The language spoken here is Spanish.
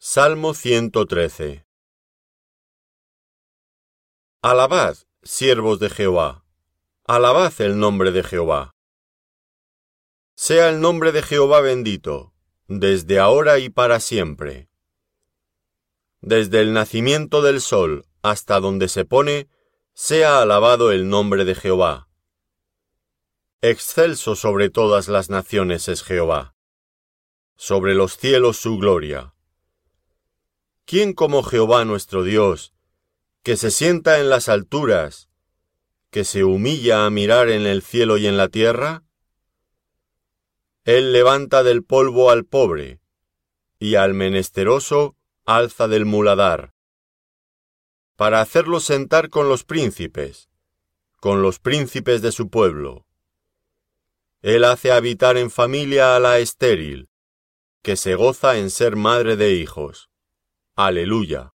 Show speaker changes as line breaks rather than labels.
Salmo 113. Alabad, siervos de Jehová, alabad el nombre de Jehová. Sea el nombre de Jehová bendito, desde ahora y para siempre. Desde el nacimiento del sol hasta donde se pone, sea alabado el nombre de Jehová. Excelso sobre todas las naciones es Jehová, sobre los cielos su gloria. ¿Quién como Jehová nuestro Dios, que se sienta en las alturas, que se humilla a mirar en el cielo y en la tierra? Él levanta del polvo al pobre, y al menesteroso alza del muladar, para hacerlo sentar con los príncipes de su pueblo. Él hace habitar en familia a la estéril, que se goza en ser madre de hijos. Aleluya.